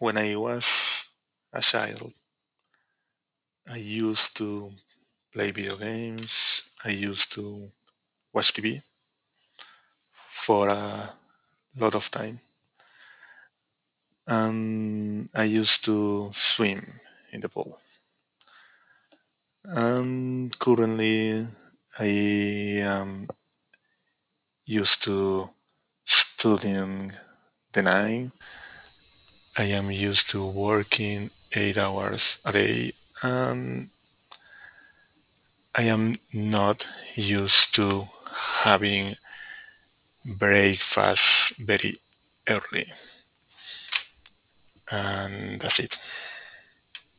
When I was a child, I used to play video games. I used to watch TV for a lot of time. And I used to swim in the pool. And currently, I am used to studying the night. I am used to working 8 hours a day, and I am not used to having breakfast very early. And that's it.